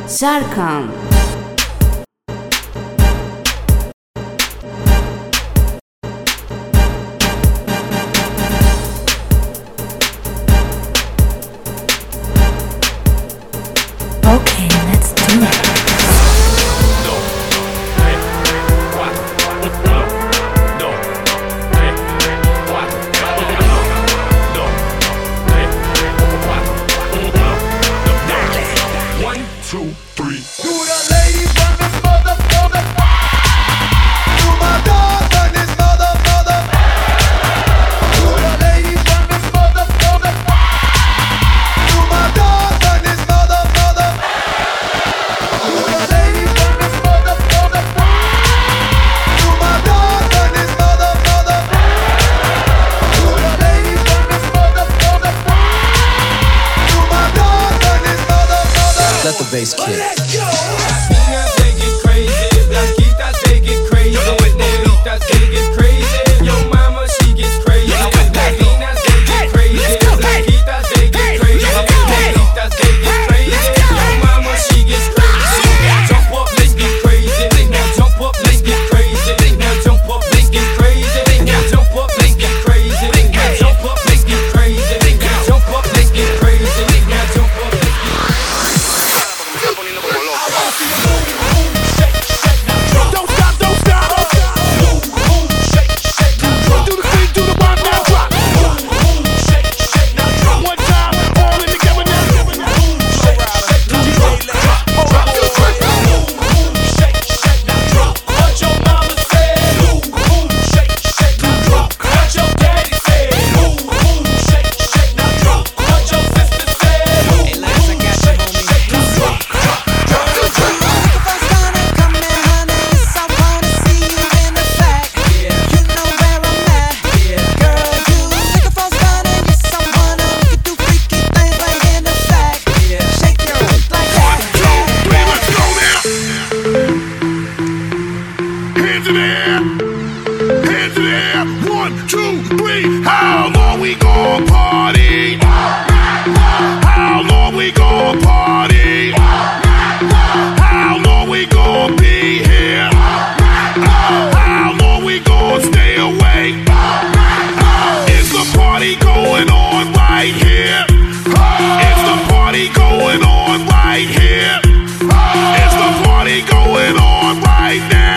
Jharkhand. Okay, let's do it. Two, three. To the ladies run this mother. To my dog run this mother. To the ladies run this mother. To my dog run this mother. To the ladies run this mother. To my dog run this mother. To the ladies run this mother. To my dog run this mother. Let the bass kick. Let's go. Latinas, they get crazy. Blanquitas, they get crazy. Bolitas, they get crazy. Yo mama, she gets crazy. Latinas, they get crazy. Blanquitas, they get crazy. Bolitas, they get crazy. Yo mama, she gets crazy. Jump up, let's get crazy. Now jump up, let's get crazy. Now jump up, let's get crazy. Now jump up, let's get crazy. Now jump up, let's get crazy. Now jump up, let's get crazy. Now jump up, let's get Don't stop, don't stop. Move, move, shake, shake, now drop. Do the thing, do the rhyme, now drop. Move, move, shake, shake, now drop. One time, all in together now. Move, shake, shake, now drop. Drop to the track. Move, move, shake, shake, now drop. What your mama said. Move, move, shake, shake, now drop. What your daddy said. Move, move, shake, shake, now drop. What your sister said. Move, move, shake, shake, now drop. Drop to the track. Hands in the air, hands in the air. 1, 2, 3. How long we gon' party? How long we gon' party? How long we gon' be here? How long we gon' stay awake? Is the party going on right here? Is the party going on right here? Is the party going on right now?